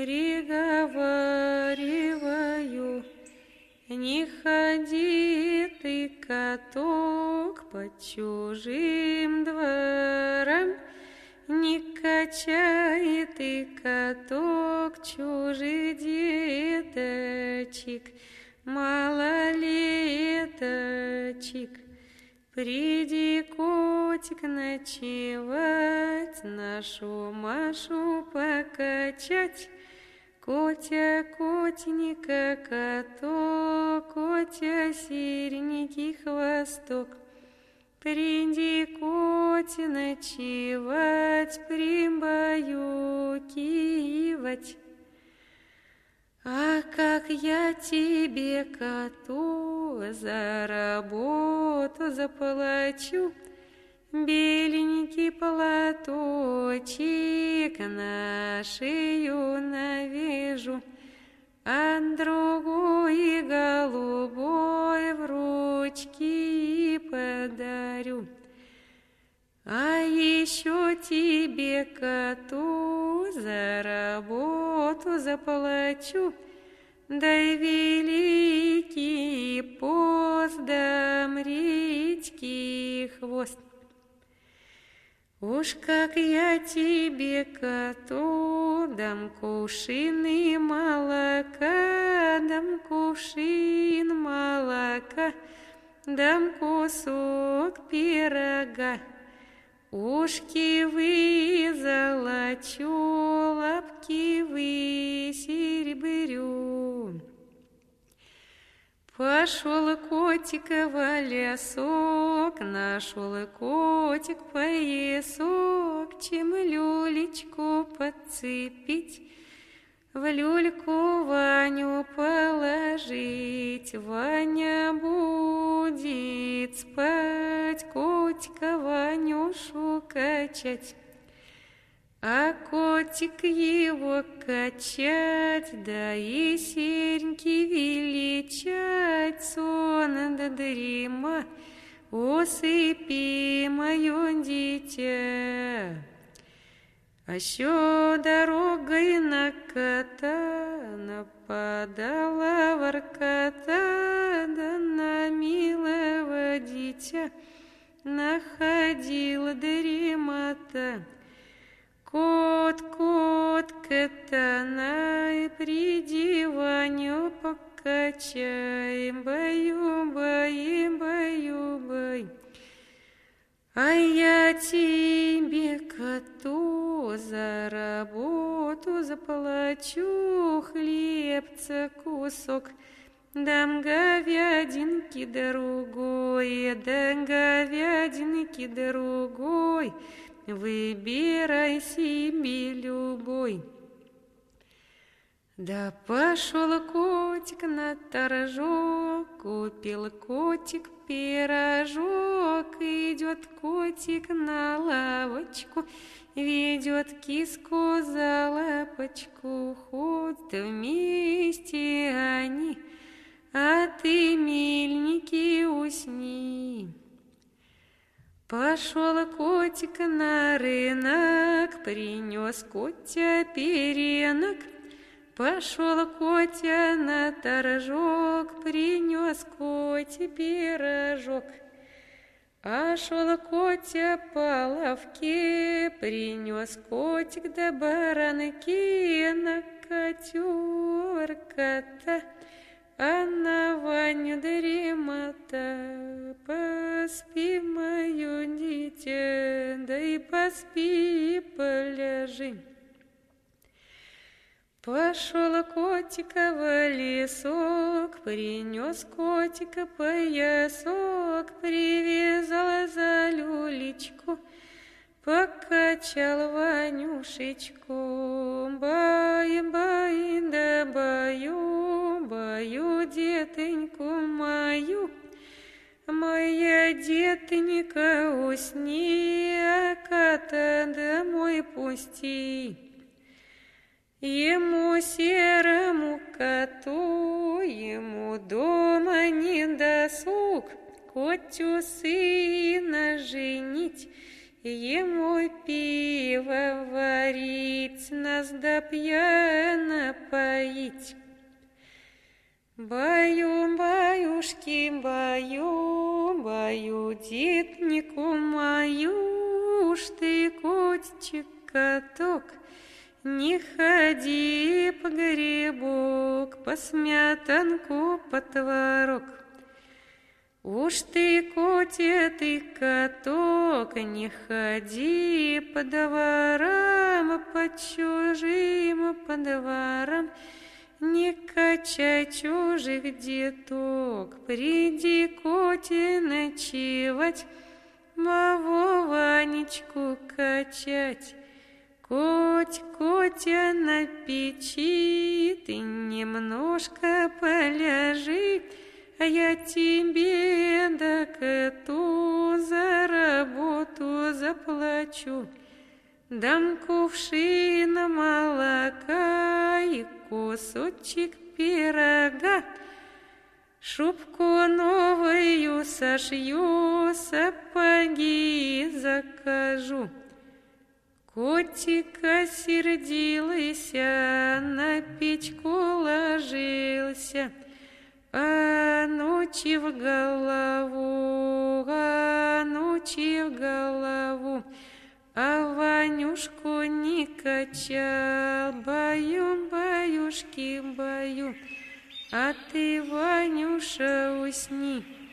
приговариваю, не ходи ты, каток, по чужим дворам, не качай ты, каток, чужих деточек, малолеточек. Приди, котик, ночевать, нашу Машу покачать. Котя, котенька, каток, котя, серенький хвосток. Приди, котя, ночевать, прибаюкивать. А как я тебе, коту, за работу заплачу, беленький платочек на шею навяжу, а другой голубой в ручки подарю. А еще тебе, коту, за работу заплачу, дай великий пост, дам редький хвост. Уж как я тебе, коту, дам кувшин и молока, дам кувшин молока, дам кусок пирога. Ушки вы золочу, лапки вы серебрю. Пошел котик в лесок, нашел котик поясок, чем люлечку подцепить, в люльку Ваню положить. Ваня будет спать, котика Ванюшу качать, а котик его качать, да и сереньки величать. Сон да дрема, усыпи мое дитя. А еще дорогой на кота нападала воркота, да на милого дитя находила дремота. Кот, кот, катанай, приди, Ваню, покачай, баю-бай, баю-бай. А я тебе, коту, за работу заплачу, хлебца кусок, дам говядинки другой, дам говядинки другой, выбирай себе любой. Да пошел котик на торжок, купил котик пирожок, идет котик на лавочку, ведет киску за лапочку, ходят вместе они, а ты, миленький, усни. Пошел котик на рынок, принес котя перенок. Пошел котя на торжок, принес котя пирожок. А шел котя по лавке, принес котик до баранки, на котю воркота, а на Ваню дремота. Поспи, мое дитя, да и поспи, поляжи. Пошел котика в лесок, принес котика поясок, привязал за люлечку, покачал Ванюшечку. Бай-бай, да баю, баю детоньку мою, моя детонька, усни, а кота домой пусти. Ему серому коту, ему дома не досуг, котю сына женить, ему пиво варить, нас до пьяна поить. Баю, баюшки, баю, баю, детнику мою, уж ты, котичек-каток, не ходи по грибок, по смятанку, по творог. Уж ты, котя, ты каток, не ходи по дворам, по чужим по дворам, не качай чужих деток. Приди, котя, ночевать, мову Ванечку качать. Котя, на печи, ты немножко поляжи, а я тебе да коту за работу заплачу. Дам кувшин молока и кусочек пирога, шубку новую сошью, сапоги закажу. Котика сердился, на печку ложился, а ночи в голову, а Ванюшку не качал. Баю, баюшки, баю, а ты, Ванюша, усни.